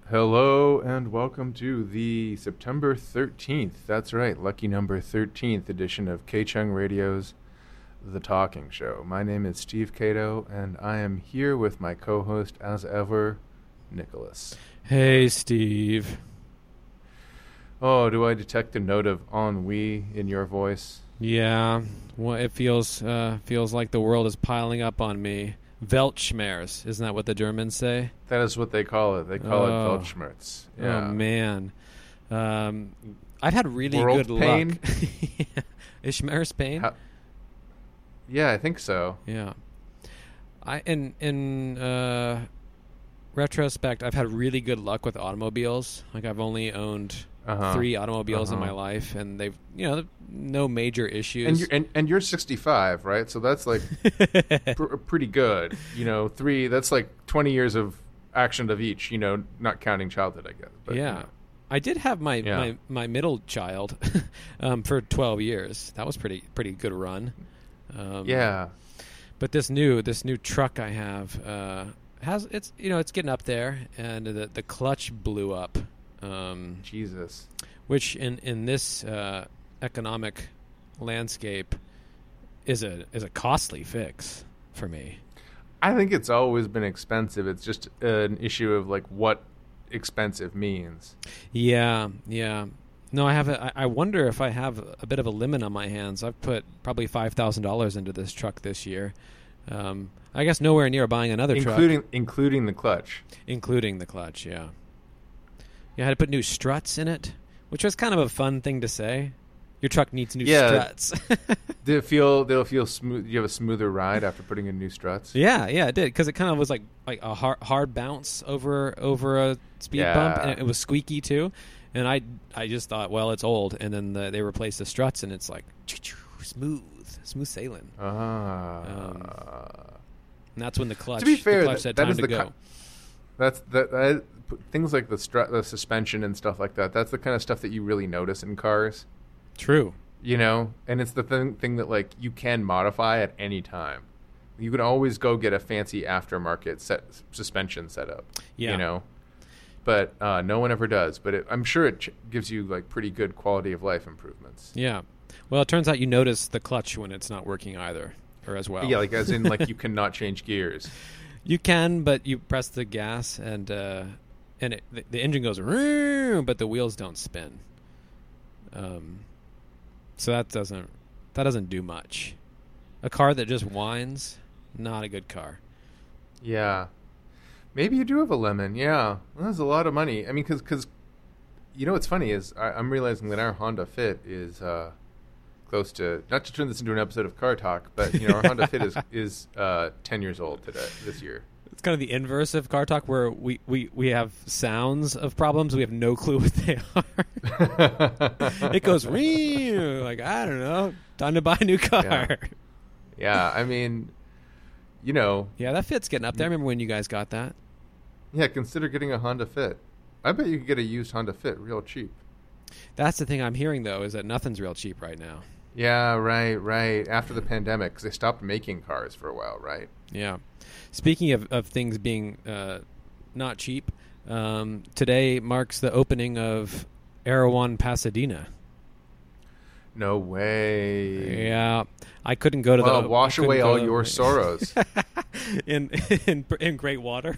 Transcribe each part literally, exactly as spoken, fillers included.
Hello and welcome to the September thirteenth, that's right, lucky number thirteenth edition of K-Chung Radio's The Talking Show. My name is Steve Cato, and I am here with my co-host, as ever, Nicholas. Hey, Steve. Oh, do I detect a note of ennui in your voice? Yeah, well, it feels uh, feels like the world is piling up on me. Weltschmerz, isn't that what the Germans say? That is what they call it. They call oh. it Weltschmerz. Yeah. Oh, man. Um, I've had really World good pain? luck. Is Schmerz pain? How- yeah, I think so. Yeah. I in in uh, retrospect, I've had really good luck with automobiles. Like I've only owned Uh-huh. three automobiles uh-huh. in my life, and they've you know no major issues. And you're, and, and you're sixty-five, right? So that's like pr- pretty good. You know, three, that's like twenty years of action of each, you know, not counting childhood, I guess. But, yeah. You know. I did have my, Yeah. my, my middle child um, for twelve years. That was pretty pretty good run. Um, Yeah. But this new this new truck I have uh, has it's you know it's getting up there, and the the clutch blew up. Um, Jesus. which in in this uh, economic landscape is a is a costly fix for me. I think it's always been expensive. It's just an issue of like what expensive means. Yeah, yeah. No, I have. A, I I wonder if I have a bit of a limit on my hands. I've put probably five thousand dollars into this truck this year. Um, I guess nowhere near buying another including, truck, including the clutch. including the clutch. Yeah, yeah. I had to put new struts in it, which was kind of a fun thing to say. Your truck needs new Yeah. struts. Did it feel? Did it feel smooth? You have a smoother ride after putting in new struts? Yeah, yeah, it did because it kind of was like like a hard, hard bounce over over a speed Yeah. bump, and it was squeaky too. And I I just thought, well, it's old, and then the, they replaced the struts, and it's like smooth, smooth sailing. Ah. Um, And that's when the clutch. To be fair, the clutch that- said that time is to the go. ki- That's that, that things like the strut, the suspension, and stuff like that. That's the kind of stuff that you really notice in cars. True. You know, and it's the thing, thing that like you can modify at any time. You can always go get a fancy aftermarket set suspension setup. Yeah. You know, but uh, no one ever does. But it, I'm sure it ch- gives you like pretty good quality of life improvements. Yeah. Well, it turns out you notice the clutch when it's not working either, or as well. Yeah, like as in like you cannot change gears. You can, but you press the gas, and uh, and it, the, the engine goes, "Rrrr," but the wheels don't spin. Um, so that doesn't that doesn't do much. A car that just whines, not a good car. Yeah. Maybe you do have a lemon. Yeah. Well, that's a lot of money. I mean, because, cause, you know what's funny is I, I'm realizing that our Honda Fit is uh, close to, not to turn this into an episode of Car Talk, but, you know, our Honda Fit is, is uh, ten years old today, this year. It's kind of the inverse of Car Talk, where we, we, we have sounds of problems. We have no clue what they are. It goes, "Wee," like, I don't know, time to buy a new car. Yeah. Yeah, I mean, you know. Yeah, that Fit's getting up there. I remember when you guys got that. Yeah, consider getting a Honda Fit. I bet you could get a used Honda Fit real cheap. That's the thing I'm hearing, though, is that nothing's real cheap right now. Yeah, right, right. After the pandemic, because they stopped making cars for a while, right? Yeah. Speaking of, of things being uh, not cheap, um, today marks the opening of Erewhon Pasadena. No way. Yeah. I couldn't go to Well, the... wash I couldn't away go all to- your sorrows. in, in in great water.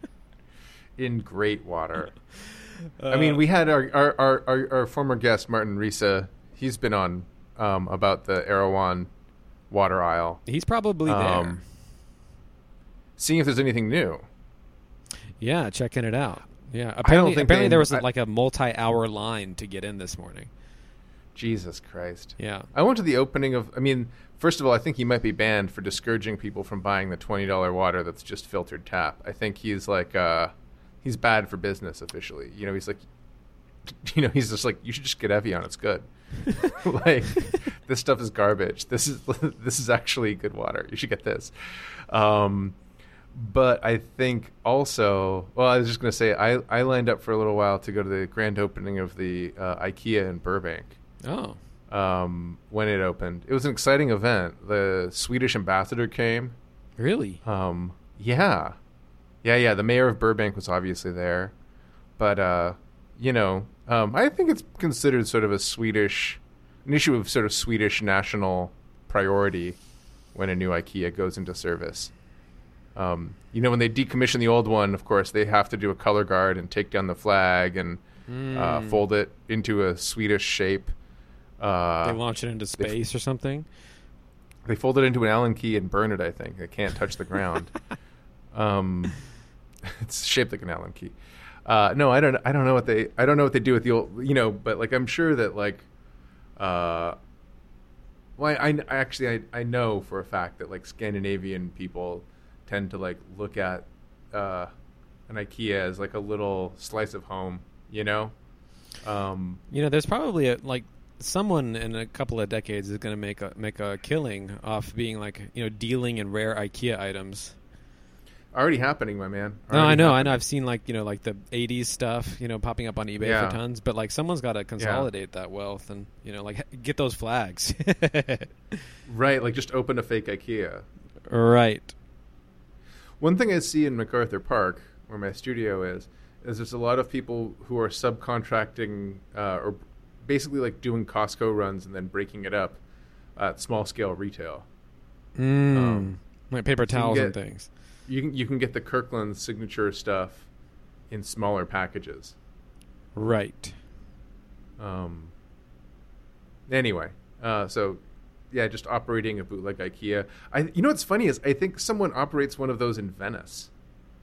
In great water. Uh, I mean, we had our our, our, our, our former guest, Martin Risa. He's been on um, about the Erewhon water aisle. He's probably there. Um, seeing if there's anything new. Yeah, checking it out. Yeah, apparently, think apparently they- there was I- like a multi-hour line to get in this morning. Jesus Christ. Yeah. I went to the opening of, I mean, first of all, I think he might be banned for discouraging people from buying the twenty dollars water that's just filtered tap. I think he's like, uh, he's bad for business officially. You know, he's like, you know, he's just like, you should just get Evian. It's good. Like, this stuff is garbage. This is, this is actually good water. You should get this. Um, but I think also, well, I was just going to say, I, I lined up for a little while to go to the grand opening of the uh, IKEA in Burbank. Oh. Um, when it opened, it was an exciting event. The Swedish ambassador came. Really? Um, yeah, yeah, yeah. The mayor of Burbank was obviously there. but uh, you know, um, I think it's considered sort of a Swedish, an issue of sort of Swedish national priority when a new IKEA goes into service. Um, you know, when they decommission the old one, of course, they have to do a color guard and take down the flag and mm. uh, fold it into a Swedish shape. Uh, they launch it into space they, or something? They fold it into an Allen key and burn it, I think. It can't touch the ground. um, it's shaped like an Allen key. Uh, no, I don't. I don't know what they. I don't know what they do with the old. You know, but like I'm sure that like, uh, well, I, I actually I, I know for a fact that like Scandinavian people tend to like look at uh, an IKEA as like a little slice of home. You know. Um, you know, there's probably a, like someone in a couple of decades is going to make a make a killing off being like you know dealing in rare IKEA items. Already happening, my man. Already no, I know, happening. I know. I've seen like you know, like the eighties stuff, you know, popping up on eBay Yeah. for tons. But like, someone's got to consolidate yeah. that wealth, and you know, like get those flags. Right, like just open a fake IKEA. Right. One thing I see in MacArthur Park, where my studio is, is there's a lot of people who are subcontracting uh, or basically like doing Costco runs and then breaking it up at small scale retail. Mm. Um, like paper towels get, and things. You can you can get the Kirkland signature stuff in smaller packages. Right. Um. Anyway, uh, so yeah, just operating a bootleg IKEA. I you know what's funny is I think someone operates one of those in Venice.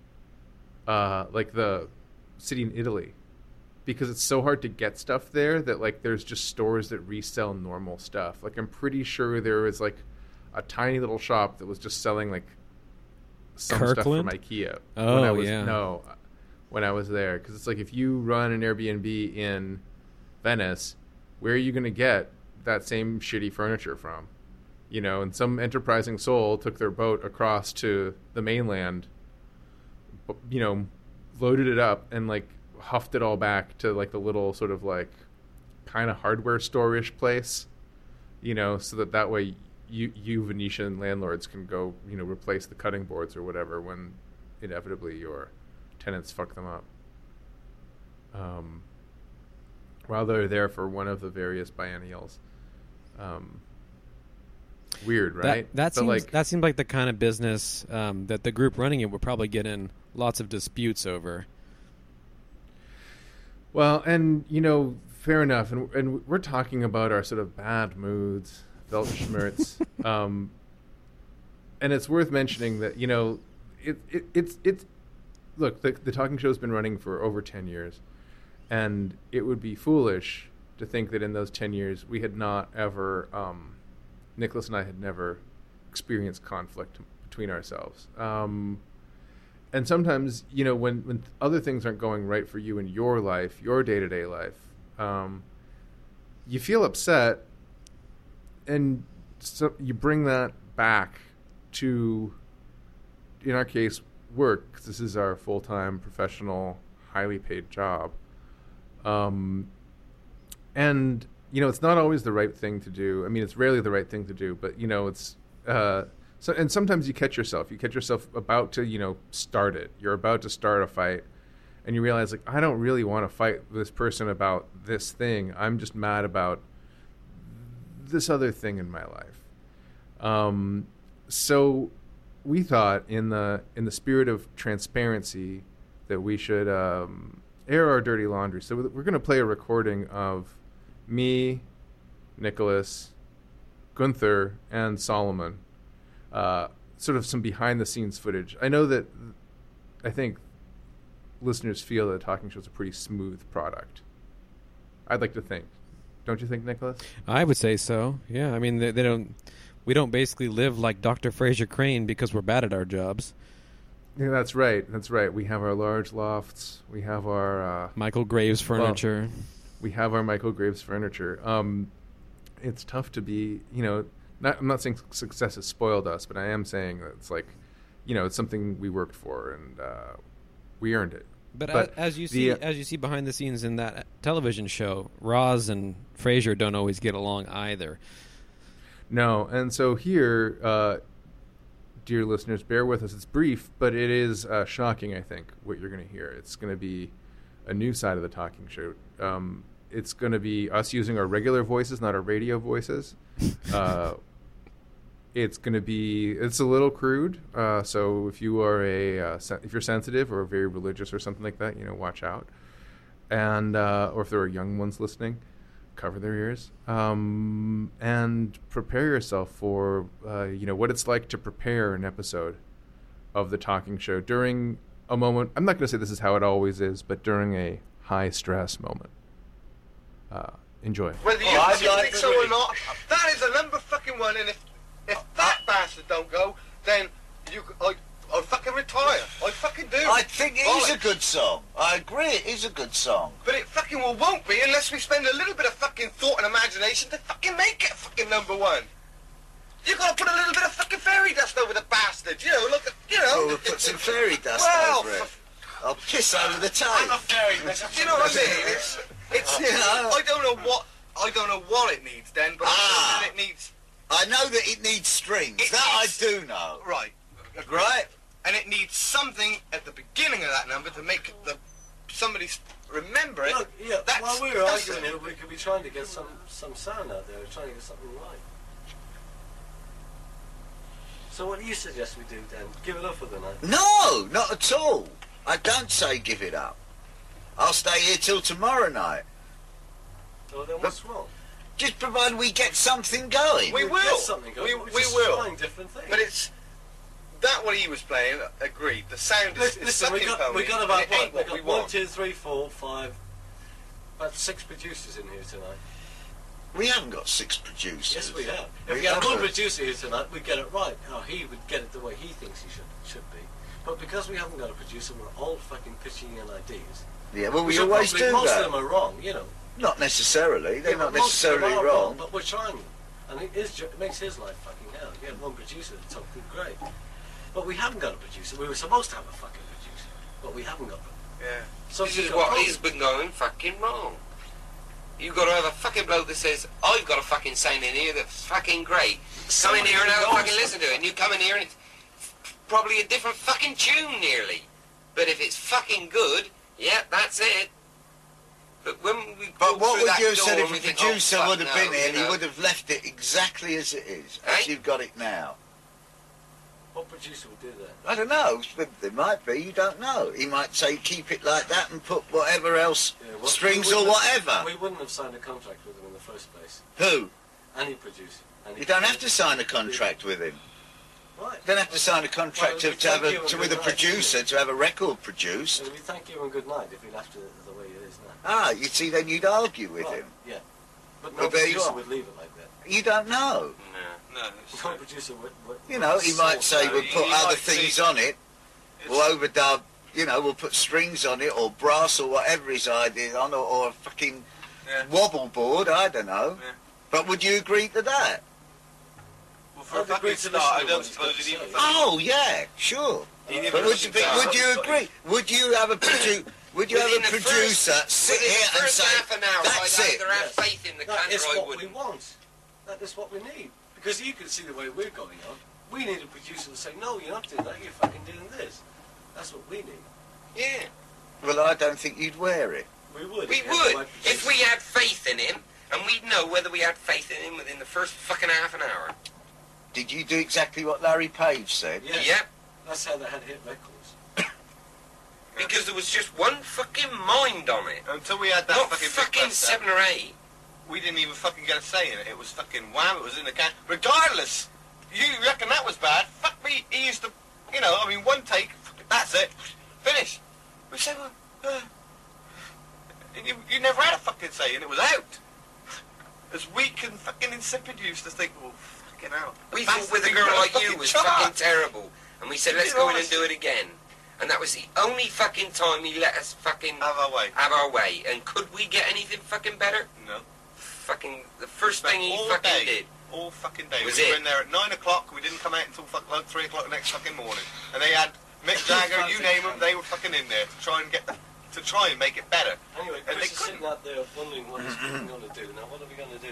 Uh, like the city in Italy, because it's so hard to get stuff there that like there's just stores that resell normal stuff. Like I'm pretty sure there was like a tiny little shop that was just selling like some Kirkland? stuff from IKEA. Oh, when I was, yeah. No, when I was there. Because it's like if you run an Airbnb in Venice, where are you going to get that same shitty furniture from? You know, and some enterprising soul took their boat across to the mainland, you know, loaded it up and like huffed it all back to like the little sort of like kind of hardware store-ish place, you know, so that that way you you Venetian landlords can go, you know, replace the cutting boards or whatever when inevitably your tenants fuck them up. Um, while they're there for one of the various biennials. Um, weird, right? That, that seems like, that seems like the kind of business um, that the group running it would probably get in lots of disputes over. Well, and you know, fair enough, and and we're talking about our sort of bad moods, Weltschmerz, um, and it's worth mentioning that you know, it, it it's it's look, the the talking show's been running for over ten years, and it would be foolish to think that in those ten years we had not ever, um, Nicholas and I had never experienced conflict between ourselves. Um, And sometimes, you know, when, when other things aren't going right for you in your life, your day-to-day life, um, you feel upset, and so you bring that back to, in our case, work, 'cause this is our full-time, professional, highly paid job. Um, and, you know, it's not always the right thing to do. I mean, it's rarely the right thing to do, but, you know, it's... Uh, So, and sometimes you catch yourself. You catch yourself about to, you know, start it. You're about to start a fight, and you realize, like, I don't really want to fight this person about this thing. I'm just mad about this other thing in my life. Um, so, we thought, in the in the spirit of transparency, that we should um, air our dirty laundry. So we're going to play a recording of me, Nicholas, Gunther, and Solomon. Uh, sort of some behind-the-scenes footage. I know that I think listeners feel that a talking show is a pretty smooth product. I'd like to think. Don't you think, Nicholas? I would say so. Yeah, I mean, they, they don't. We don't basically live like Doctor Fraser Crane because we're bad at our jobs. Yeah, that's right. That's right. We have our large lofts. We have our uh, Michael Graves furniture. Well, we have our Michael Graves furniture. Um, it's tough to be, you know. Not, I'm not saying success has spoiled us, but I am saying that it's like, you know, it's something we worked for and uh, we earned it. But, but as, as you see, the, uh, as you see behind the scenes in that television show, Roz and Fraser don't always get along either. No, and so here, uh, dear listeners, bear with us. It's brief, but it is uh, shocking. I think what you're going to hear. It's going to be a new side of the talking show. Um, it's going to be us using our regular voices, not our radio voices. Uh, it's going to be it's a little crude. Uh, so if you are a uh, sen- if you're sensitive or very religious or something like that, you know, watch out. And uh, or if there are young ones listening, cover their ears, um, and prepare yourself for uh, you know what it's like to prepare an episode of the talking show during a moment. I'm not going to say this is how it always is, but during a high stress moment. Uh, enjoy. Whether you Oh, I'd think like so to or not, that is a number fucking one. And if if that bastard don't go, then you I I fucking retire. I fucking do. I think it is a Bollocks. good song. I agree, it is a good song. But it fucking well won't be unless we spend a little bit of fucking thought and imagination to fucking make it fucking number one. You gotta put a little bit of fucking fairy dust over the bastard. You know, look at you know. Well, we'll put some fairy dust Well, over it. f- I'll piss over the tape. I'm a fairy dust. Do you know what I mean? It's it's. You know. I don't know what I don't know what it needs then, but Ah. I know that it needs I know that it needs strings. It that needs- I do know. right. Right? And it needs something at the beginning of that number to make the somebody s- remember it. Look, yeah, That's- while we were that's arguing it. here, we could be trying to get some, some sound out there, trying to get something right. So what do you suggest we do then? Give it up for the night? No, not at all. I don't say give it up. I'll stay here till tomorrow night. Well, then what's wrong? Just provided we get something going. We We'll will. Get something going. We- We're we just will. trying different things. But it's that what he was playing. Agreed. The sound is, Listen, is listen we sucking got, we pony, got and about it ain't what, what we we got one, want. two, three, four, five, about six producers in here tonight. We haven't got six producers. Yes, we have. If We we had have one a- producer here tonight, we'd get it right. Or he would get it the way he thinks he should should be. But because we haven't got a producer, we're all fucking pitching in ideas. Yeah, well, we Which are always probably- do most that. of them are wrong, you know. Not necessarily. They're Yeah, not but most of them necessarily are wrong. But we're trying, and it is ju- it makes his life fucking hell. You have one producer that's talking great, but we haven't got a producer. We were supposed to have a fucking producer, but we haven't got one. Yeah. So This we've is got what problems. he's been going fucking wrong. You've got to have a fucking bloke that says, I've got a fucking sound in here that's fucking great. Come in Somebody here and have a knows. fucking listen to it. And you come in here and it's probably a different fucking tune nearly. But if it's fucking good, yeah, that's it. But when we But go what through would that you have door said and if we a think, producer oh, fuck would have no, been here you and he know. would have left it exactly as it is, as Eh? you've got it now? What producer would do that? I don't know. There might be. You don't know. He might say keep it like that and put whatever else, Yeah, well, strings we or wouldn't have- whatever. We wouldn't have signed a contract with him in the first place. Who? Any producer. Any You don't have to producer. sign a contract with him. Right. You don't have to sign a contract Well, to, to have thank you a, and to, good with a night, producer isn't to have a record produced. And we thank you and good night if he left it the way it is now. Ah, you see, then you'd argue with Right, him. Yeah. But no Well, there you producer are. would leave it like that. You don't know. No. No. it's- No producer would. would You know, he might say no, we'll you- put you other might things see- on it. it's- We'll overdub, you know, we'll put strings on it or brass or whatever his idea is on or, or a fucking Yeah. wobble board, I don't know. Yeah. But would you agree to that? Well, for a I'd agree fucking to start, listen I to don't what he's suppose got he'd to even say. fucking... Oh, yeah, sure. He'd even But would listen you, to would that. you agree? Would you have a produ- Would you have Within a the producer first, sit within here the and first say, half an hour, "That's I'd it"? either have Yes. faith in the That can is or I what we wouldn't. want. That is what we need. Because you can see the way we're going on. We need a producer to say, no, you're not doing that, you're fucking doing this. That's what we need. Yeah. Well, I don't think you'd wear it. We would. We if you had the would. right If producer. we had faith in him, and we'd know whether we had faith in him within the first fucking half an hour. Did you do exactly what Larry Page said? Yes. Yep. That's how they had hit records. Because there was just one fucking mind on it. Until we had that Not fucking, fucking big bust out, seven or eight. we didn't even fucking get a say in it. It was fucking wham, it was in the can. Regardless, you reckon that was bad? Fuck me, he used to, you know, I mean, one take, that's it, finish. We said, well, uh, and you, you never had a fucking say, and it was out. As weak and fucking insipid you used to think, well, fucking hell. We That's thought with the a thing girl about like you fucking was chart. fucking terrible. And we said, let's You go know, in and I do it again. And that was the only fucking time he let us fucking Have our way. have our way. And could we get anything fucking better? No. Fucking, the first Spent thing he all fucking day, did. all fucking day. Was we were it? in there at nine o'clock. We didn't come out until fuck, like three o'clock the next fucking morning. And they had Mick Jagger, you name them, they were fucking in there to try and get the, to try and make it better. Anyway, And Chris they is sitting couldn't. out there wondering what he's fucking going to do. Now, what are we going to do?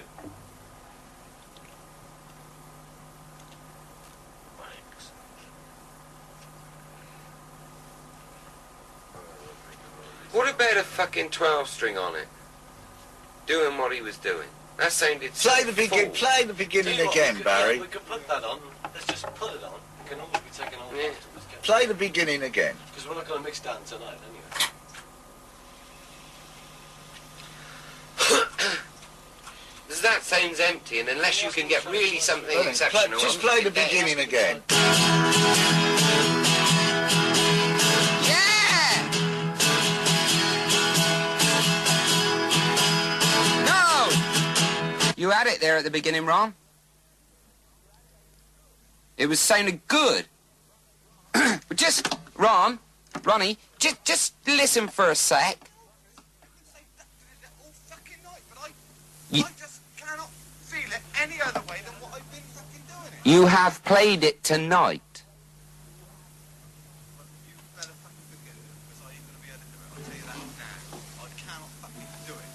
What about a fucking twelve string on it. Doing what he was doing. That sounded Play so the begin. full. Play the beginning Tell you what, again, we could, Barry. Yeah, we could put that on. Let's just put it on. It can always be taken on Yeah. afterwards. Play the beginning again. Because we're not going to mix down tonight anyway. Because that sounds empty, and unless you can get really something Play- exceptional... just on, play the it does. beginning again. Yeah! No! You had it there at the beginning, Ron. It was sounding good. But just, Ron, Ronnie, just, just listen for a sec. all fucking night, but I, You- I just cannot feel it any other way than what I've been fucking doing it. You have played it tonight. You better fucking forget it, because I ain't gonna be able to do it. I'll tell you that now. I cannot fucking do it.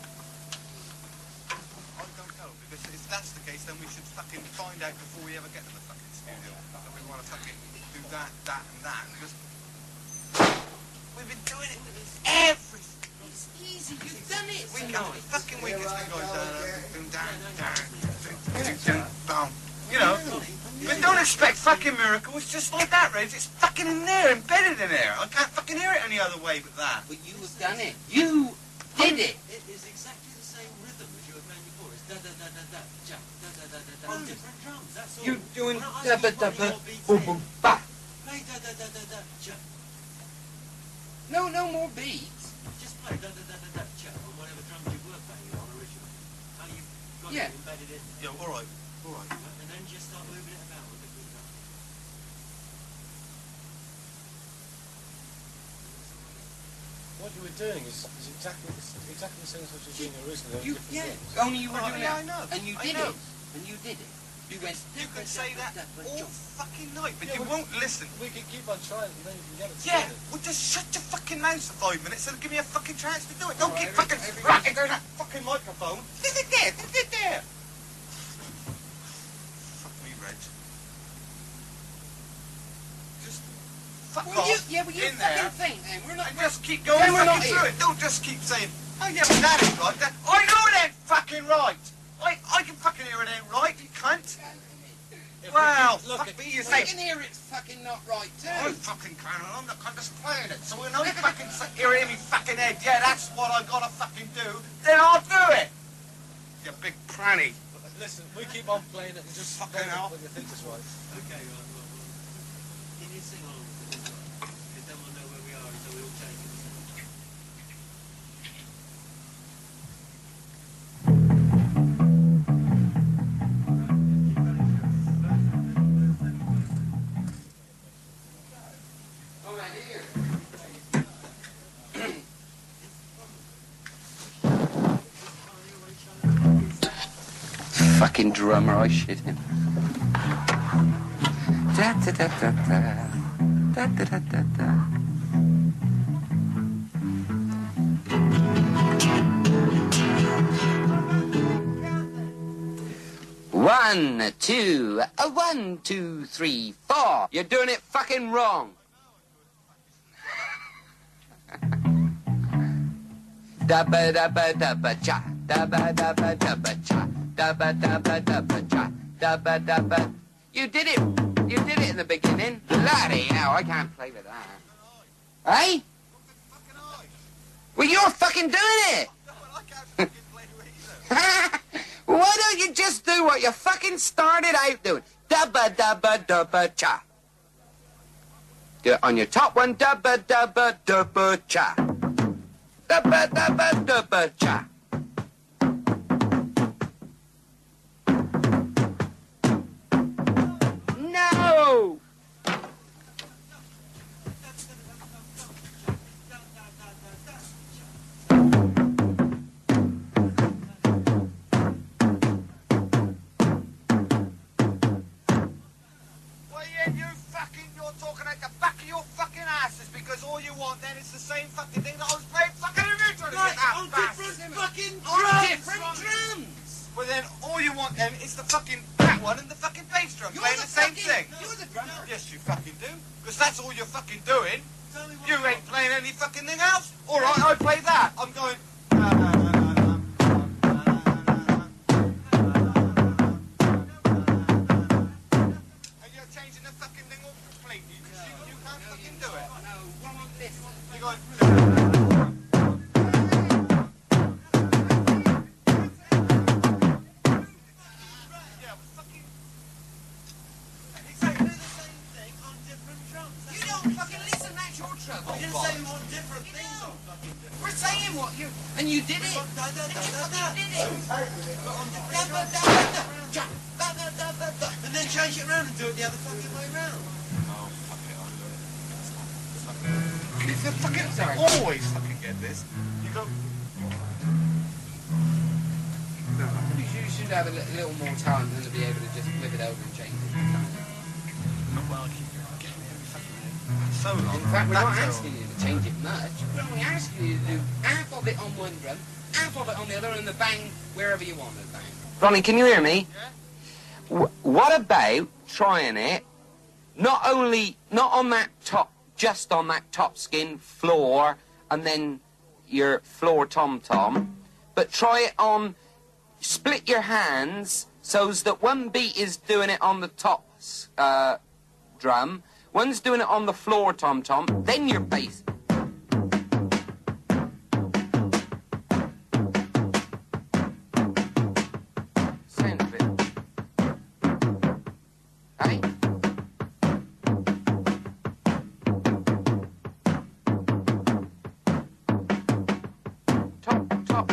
I don't know, because if that's the case, then we should fucking find out before we ever get to the fucking studio that we want to fucking do that, that, and that, because we've been doing it every It's easy, you've done it week after fucking week. It's been going down, down, down, down, down, down, down. You know, but don't expect fucking miracles just like that, Rose. It's fucking in there, embedded in there. I can't fucking hear it any other way but that. But you have done it. You did it. It is exactly the same rhythm as you were playing before. It's da da da da da, ja, da da da da da. On different drums, that's all. You're doing When I da ask ba you da what ba, your beats boom is, boom ba. play da da da da da, ja. No, no more beats. Just play da da da da da, ja, on whatever drums you were playing on originally. How you've got Yeah. it embedded in. Yeah, all right, all right. And then just start moving it about with the good drums. What you were doing is, is exactly the, s- exactly the same as what you were doing originally. on You, different yeah, drums. only you were Oh, doing yeah, it. I know. And you I did know. it. And you did it. You went. You can say that all fucking night, but Yeah, you we- won't listen. We can keep on trying and then you can get it Yeah, together. well just shut your fucking mouth for five minutes and give me a fucking chance to do it. Don't All keep right, fucking every- rocking down that fucking microphone. Did it there, did it there. Fuck me, Reg. Just fuck Well, you, off yeah, well, you in fucking there think then. We're not. and just keep going Then we're not fucking through here. it. Don't just keep saying, oh yeah, but that ain't right. That, I know it ain't fucking right. I, I can fucking hear it ain't right, you cunt. If we Wow, keep- look fuck at- me, you I say. can hear it's fucking not right I too. fucking can, and I'm not I'm just playing it. So when I fucking sit here in me fucking head, yeah, that's what I gotta fucking do, then I'll do it. You big pranny. Listen, we keep on playing it and just Fucking play it hell. when you think it's right. Okay, well, well, well. Can you sing along with this one? Because then we'll know where we are and so we'll take it. Fucking drummer, I shit him. Da da da da da. Da da da da da. One, two, a one, two, three, four. You're doing it fucking wrong. Da ba da ba da ba cha, da ba da ba da ba cha, da ba da ba da ba cha, da ba da ba. You did it. You did it in the beginning. Bloody hell, I can't play with that. Hey? Well, you're fucking doing it. I can't fucking play it either. Why don't you just do what you fucking started out doing? Da ba da ba da ba cha. Do it on your top one. Da ba da ba da ba cha. Da ba da ba da ba cha. No. Well, yeah, you fucking, you're talking at the back of your fucking asses because all you want then is the same fucking thing that I was playing fucking originally. Right, that on fast. different fucking On drums! different drums. Well then, all you want then is the fucking that one and the fucking bass drum You're playing the the same fucking- thing. You're the drummer. Yes, you fucking do. Because that's all you're fucking doing. You ain't playing any fucking thing else. All right, I play that. I'm going. na, na, na, na, na, na, na, na. And you're changing the fucking thing all completely. You, you can't fucking do it. No, one on this. You're going. Yeah, but fucking. Exactly the same thing on different drums. You don't fucking listen, that's your trouble. We didn't say we want different things on fucking different. We're saying what you... And you did it. Da, da, da, And you da, da. fucking did it. But on different Da, ba, drums. da, ba, da. Ja, ba, ba, da, ba, da. And then change it around and do it the other fucking way round. It's a fucking. Sorry. Always fucking get this. You go. You should have a li- little more talent than to be able to just flip it over and change it. So long. In fact, we're not That's asking you to change it much. We're only asking you to do half of it on one drum, half of it on the other, and the bang wherever you want it bang. Ronnie, can you hear me? Yeah. W- what about trying it, not only, not on that top, just on that top skin floor, and then your floor tom-tom, but try it on, split your hands, so that one beat is doing it on the top uh, drum, one's doing it on the floor tom-tom, then your bass. Sound of it. Hey? Top, top.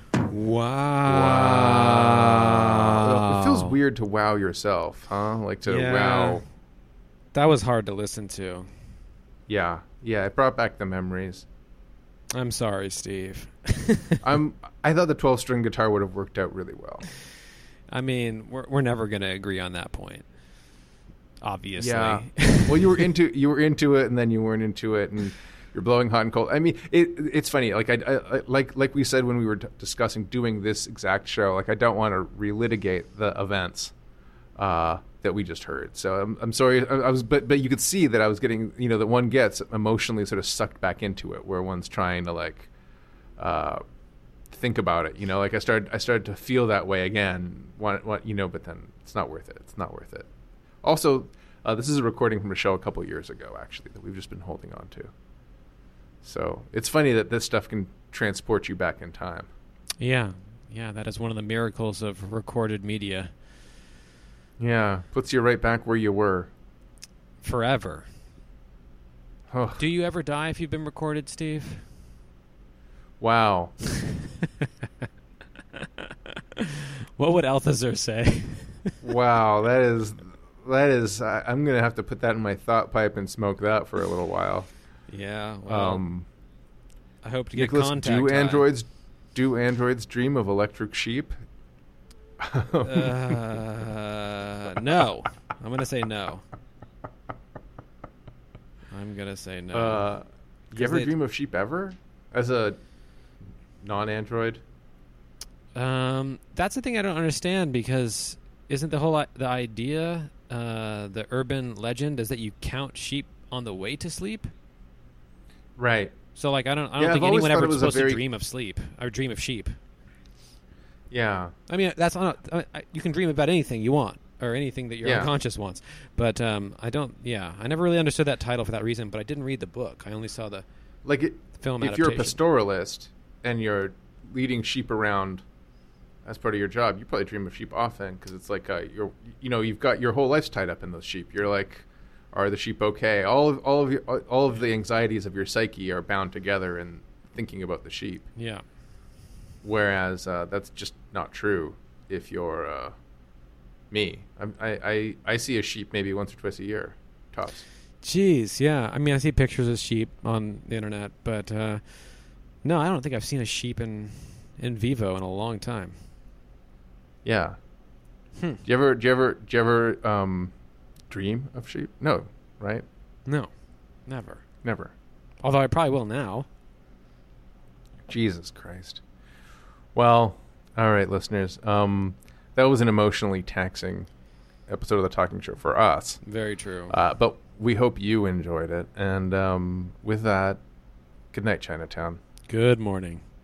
Wow. It feels weird to wow yourself, huh? Like to Yeah. wow. That was hard to listen to. Yeah, yeah. It brought back the memories. I'm sorry, Steve. I'm. I thought the twelve-string guitar would have worked out really well. I mean, we're we're never going to agree on that point. Obviously. Yeah. Well, you were into you were into it, and then you weren't into it, and you're blowing hot and cold. I mean, it it's funny. Like I, I like like we said when we were t- discussing doing this exact show. Like I don't want to relitigate the events uh, that we just heard. So I'm I'm sorry. I, I was, but but you could see that I was getting, you know, that one gets emotionally sort of sucked back into it, where one's trying to like uh, think about it. You know, like I started I started to feel that way again. Want, want, you know, but then it's not worth it. It's not worth it. Also, uh, this is a recording from a show a couple years ago, actually, that we've just been holding on to. So it's funny that this stuff can transport you back in time. Yeah. Yeah, that is one of the miracles of recorded media. Yeah, puts you right back where you were. Forever. Oh, Do you ever die if you've been recorded, Steve? wow. What would Althazar say? Wow, that is... That is... I, I'm going to have to put that in my thought pipe and smoke that for a little while. Yeah, well, Um, I hope to get Nicholas, contact. do time. androids do androids dream of electric sheep? Uh, no. I'm going to say no. I'm going to say no. Uh, you ever they- dream of sheep ever? As a non-android? Um, that's the thing I don't understand, because isn't the whole I- the idea, uh, the urban legend, is that you count sheep on the way to sleep? Right. So, like, I don't, I don't Yeah, I've think always anyone thought ever it was is a supposed very- to dream of sleep or dream of sheep. Yeah. I mean, that's not. I, I, you can dream about anything you want or anything that your Yeah. unconscious wants. But um, I don't. Yeah, I never really understood that title for that reason. But I didn't read the book. I only saw the Like, it, film if you're a adaptation. pastoralist and you're leading sheep around as part of your job, you probably dream of sheep often, because it's like uh, you're, you know, you've got your whole life's tied up in those sheep. You're like, are the sheep okay? All of all of your, all of the anxieties of your psyche are bound together in thinking about the sheep. Yeah. Whereas uh, that's just not true if you're uh, me. I, I I I see a sheep maybe once or twice a year, tops. Jeez, yeah. I mean, I see pictures of sheep on the internet, but uh, no, I don't think I've seen a sheep in in vivo in a long time. Yeah. Hmm. Do you ever do you ever do you ever um, dream of sheep? No, right? No, never. Never. Although I probably will now. Jesus Christ. Well, all right, listeners. Um, that was an emotionally taxing episode of the Talking Show for us. Very true. Uh, but we hope you enjoyed it. And um, with that, good night, Chinatown. Good morning.